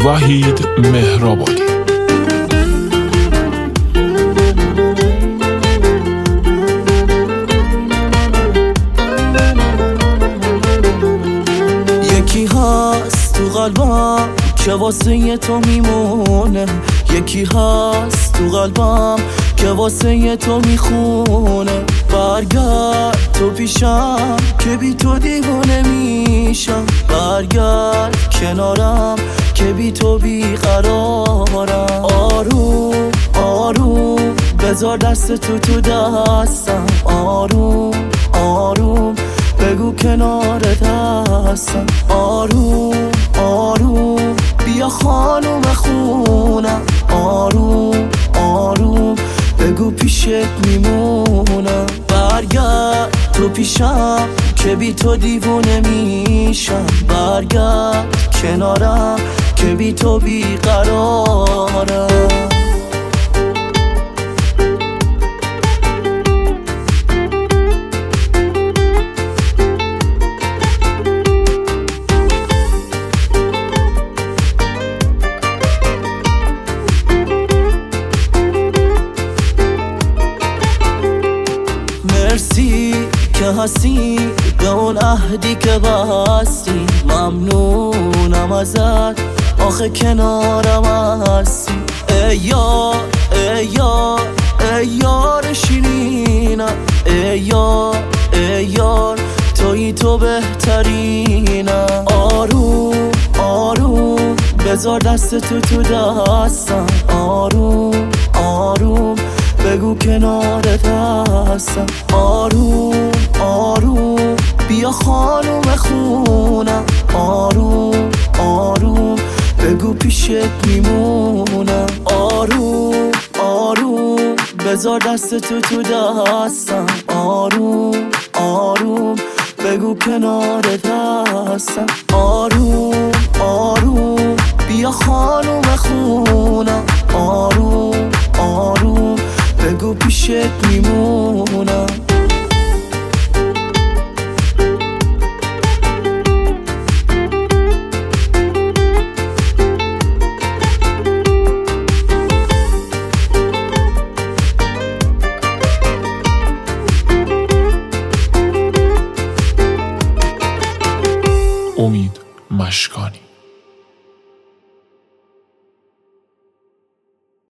وحید مهرآبادی. یکی هست تو قلبم که واسه تو میمونه، یکی هست تو قلبم که واسه تو میخونه. برگرد تو پیشم که بی تو دیوانه میشم، برگرد کنارم که بی تو بیقرارم. آروم آروم بذار دست تو دستم، آروم آروم بگو کنارت هستم. آروم آروم بیا خانوم خونم، آروم آروم بگو پیشت میمونم. برگرد تو پیشم که بی تو دیوونه میشم، برگرد کنارم که بی تو بیقرارم. مرسی که هستی به اون عهدی که بستی، ممنونم ازت آخه کنارم هستی. ای یار ای یار ای یار شیرینم، ای یار ای یار تویی تو بهترینم. آروم آروم بذار دست تو دستم، آروم آروم بگو کنارت هستم. آروم آروم بیا خانوم خونم، آروم آروم بگو پیشت میمونم. آروم آروم بذار دست تو دستم، آروم آروم بگو کنارت هستم. آروم آروم بیا خانوم خونم، آروم آروم بگو پیشت میمونم.